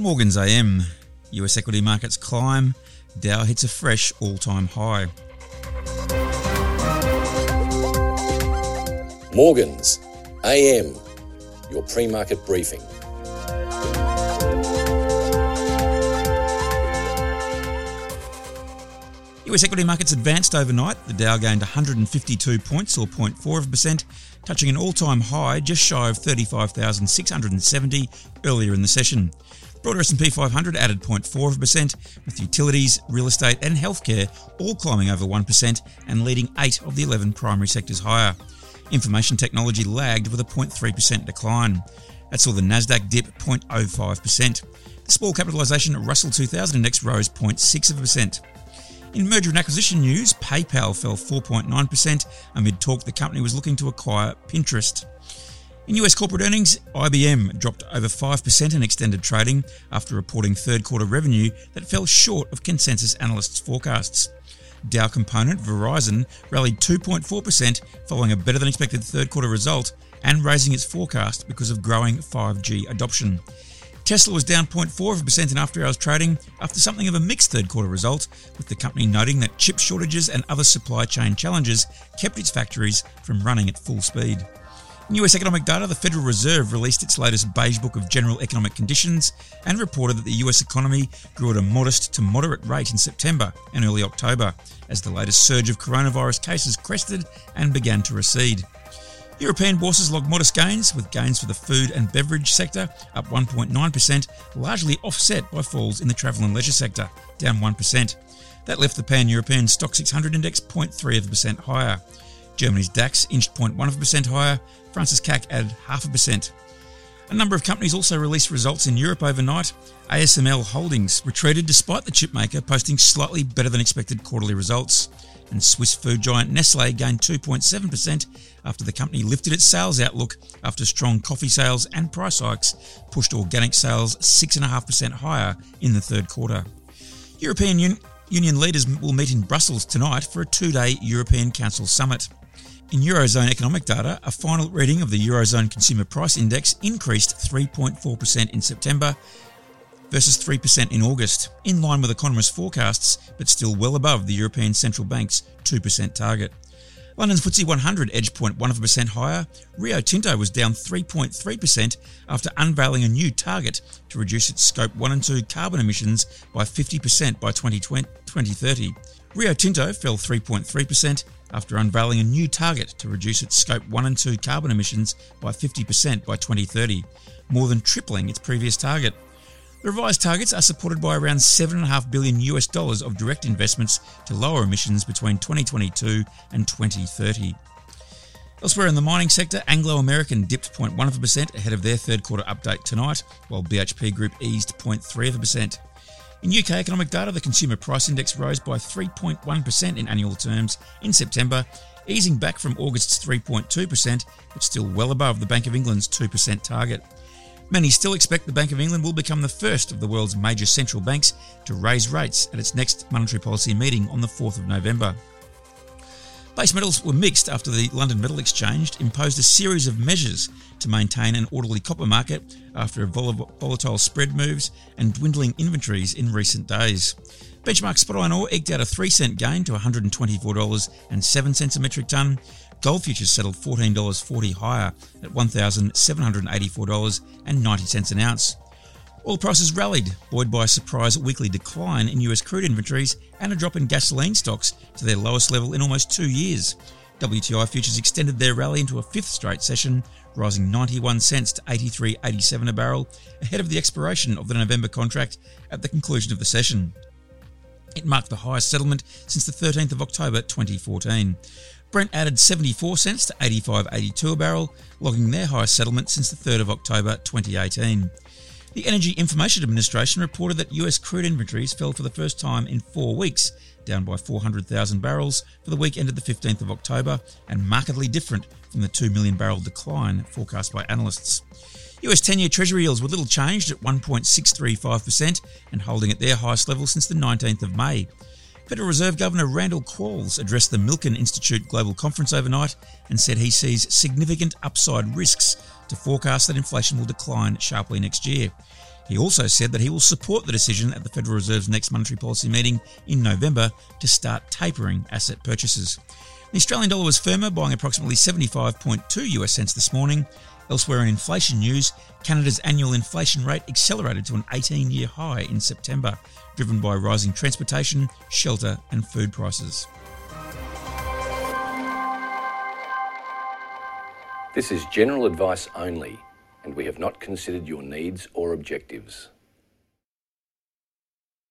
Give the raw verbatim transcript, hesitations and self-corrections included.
Morgan's A M. U S equity markets climb. Dow hits a fresh all-time high. Morgan's A M, your pre-market briefing. U S equity markets advanced overnight. The Dow gained one hundred fifty-two points, or zero point four percent, touching an all-time high just shy of thirty-five thousand six hundred seventy earlier in the session. Broader S and P five hundred added zero point four percent, with utilities, real estate and healthcare all climbing over one percent and leading eight of the eleven primary sectors higher. Information technology lagged with a zero point three percent decline. That saw the Nasdaq dip zero point zero five percent. The small capitalisation Russell two thousand index rose zero point six percent. In merger and acquisition news, PayPal fell four point nine percent amid talk the company was looking to acquire Pinterest. In U S corporate earnings, I B M dropped over five percent in extended trading after reporting third quarter revenue that fell short of consensus analysts' forecasts. Dow component Verizon rallied two point four percent following a better than expected third quarter result and raising its forecast because of growing five G adoption. Tesla was down zero point four percent in after-hours trading after something of a mixed third quarter result, with the company noting that chip shortages and other supply chain challenges kept its factories from running at full speed. In U S economic data, the Federal Reserve released its latest Beige Book of General Economic Conditions and reported that the U S economy grew at a modest to moderate rate in September and early October, as the latest surge of coronavirus cases crested and began to recede. European bourses logged modest gains, with gains for the food and beverage sector up one point nine percent, largely offset by falls in the travel and leisure sector, down one percent. That left the Pan-European Stock six hundred index zero point three percent higher. Germany's DAX inched zero point one percent higher. France's C A C added half a percent. A number of companies also released results in Europe overnight. A S M L Holdings retreated despite the chipmaker posting slightly better than expected quarterly results. And Swiss food giant Nestle gained two point seven percent after the company lifted its sales outlook after strong coffee sales and price hikes pushed organic sales six point five percent higher in the third quarter. European Un- Union leaders will meet in Brussels tonight for a two-day European Council summit. In Eurozone economic data, a final reading of the Eurozone Consumer Price Index increased three point four percent in September versus three percent in August, in line with economists' forecasts, but still well above the European Central Bank's two percent target. London's F T S E one hundred edged zero point one percent higher. Rio Tinto was down three point three percent after unveiling a new target to reduce its Scope one and two carbon emissions by fifty percent by twenty thirty. Rio Tinto fell three point three percent after unveiling a new target to reduce its Scope one and two carbon emissions by fifty percent by twenty thirty, more than tripling its previous target. The revised targets are supported by around seven point five billion US dollars of direct investments to lower emissions between twenty twenty-two and twenty thirty. Elsewhere in the mining sector, Anglo American dipped zero point one percent ahead of their third quarter update tonight, while B H P Group eased zero point three percent. In U K economic data, the Consumer Price Index rose by three point one percent in annual terms in September, easing back from August's three point two percent, but still well above the Bank of England's two percent target. Many still expect the Bank of England will become the first of the world's major central banks to raise rates at its next monetary policy meeting on the fourth of November. Base metals were mixed after the London Metal Exchange imposed a series of measures to maintain an orderly copper market after vol- volatile spread moves and dwindling inventories in recent days. Benchmark spot iron ore eked out a three cent gain to one hundred twenty-four dollars and seven cents a metric tonne. Gold futures settled fourteen dollars forty higher at one thousand seven hundred eighty-four dollars and ninety cents an ounce. Oil prices rallied, buoyed by a surprise weekly decline in U S crude inventories and a drop in gasoline stocks to their lowest level in almost two years. W T I futures extended their rally into a fifth straight session, rising ninety-one cents to eighty-three eighty-seven a barrel, ahead of the expiration of the November contract at the conclusion of the session. It marked the highest settlement since the thirteenth of October twenty fourteen. Brent added seventy-four cents to eighty-five eighty-two a barrel, logging their highest settlement since the third of October twenty eighteen. The Energy Information Administration reported that U S crude inventories fell for the first time in four weeks, down by four hundred thousand barrels for the week ended the fifteenth of October, and markedly different from the two million barrel decline forecast by analysts. U S ten-year Treasury yields were little changed at one point six three five percent and holding at their highest level since the nineteenth of May. Federal Reserve Governor Randall Qualls addressed the Milken Institute Global Conference overnight and said he sees significant upside risks to forecast that inflation will decline sharply next year. He also said that he will support the decision at the Federal Reserve's next monetary policy meeting in November to start tapering asset purchases. The Australian dollar was firmer, buying approximately seventy-five point two US cents this morning. Elsewhere in inflation news, Canada's annual inflation rate accelerated to an eighteen-year high in September, driven by rising transportation, shelter and food prices. This is general advice only, and we have not considered your needs or objectives.